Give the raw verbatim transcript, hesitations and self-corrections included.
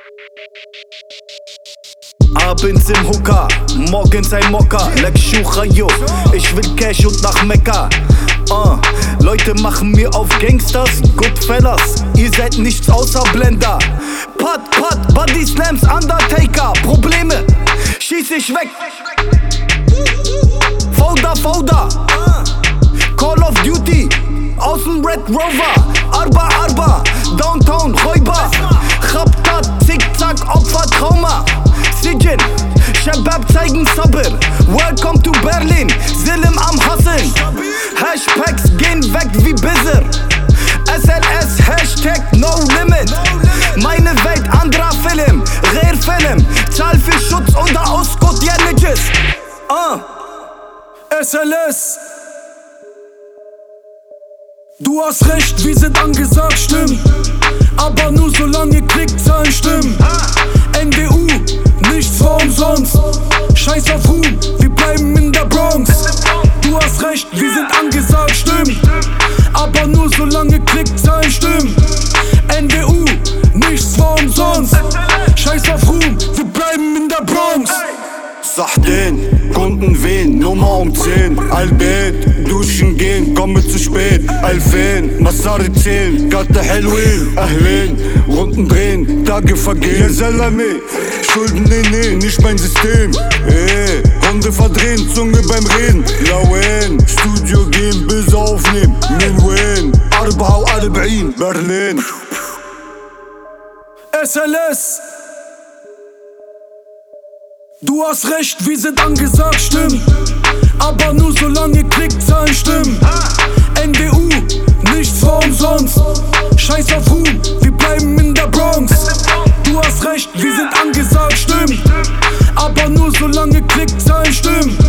Abends im Hooker, morgens ein Mocker, leck Schuchayo, ich will Cash und nach Mekka. uh, Leute machen mir auf Gangsters, Goodfellas, ihr seid nichts außer Blender. Pat, Pat, Body Slams, Undertaker, Probleme, schieß ich weg. Fauda, Fauda, Call of Duty, außen Red Rover, Arba, Arba, Downtown, Räuber, Chabtat, Zickzack, Opfer, Trauma. Sijin, Shabab zeigen Sabr, welcome to Berlin, Selim am Hasseln. Hashtags gehen weg wie Bizzer, S L S, Hashtag no limit. Meine Welt, anderer Film, Rare Film, Zahl für Schutz oder Ausgott, ja Nidges. uh. S L S. Du hast recht, wir sind angesagt, stimmt. Aber nur solange Klickzahlen stimmen. N D U, nichts war umsonst. Scheiß auf Ruhm, wir bleiben in der Bronx. Du hast recht, wir sind angesagt, stimmt. Aber nur solange Klickzahlen stimmen. N D U, nichts war umsonst. Scheiß auf Ruhm, wir bleiben in der Bronx. Sahten, Kunden wehen, Nummer um zehn. Albet, duschen gehen, komme zu spät. Alfin, Masari zehn, Karte Halloween. Ahlin, Runden drehen, Tage vergehen. Ja Salami, Schulden, nee, nee, nicht mein System. Ey, Hunde verdrehen, Zunge beim Reden. Lawen, Studio gehen, Bilder aufnehmen. Min Wayne, Arbau, Arba'in, Berlin. S L S. Du hast recht, wir sind angesagt, stimmt. Aber nur solange Klickzahlen stimmen. N D U, nichts war umsonst. Scheiß auf Ruhm, wir bleiben in der Bronx. Du hast recht, wir sind angesagt, stimmt. Aber nur solange Klickzahlen stimmen.